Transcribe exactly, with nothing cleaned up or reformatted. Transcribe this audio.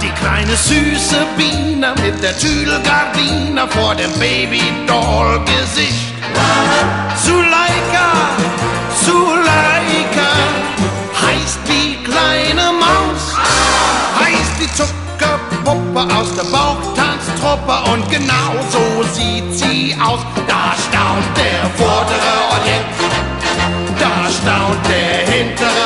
Die kleine süße Biene mit der Tüdelgardine vor dem Babydoll-Gesicht. Zuleika, Zuleika, heißt die kleine Maus, heißt die Zuckerpuppe aus der Bauchtanztruppe und genau so sieht sie aus. Da staunt der vordere Orient, da staunt der hintere